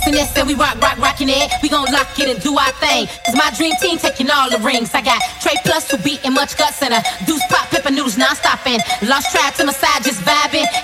rocking this and we rocking it. We gon' lock it and do our thing. Cause my dream team taking all the rings. I got Trey Plus who beating much guts and a deuce pop pepper noodles non-stopping. Lost track to my side just vibing.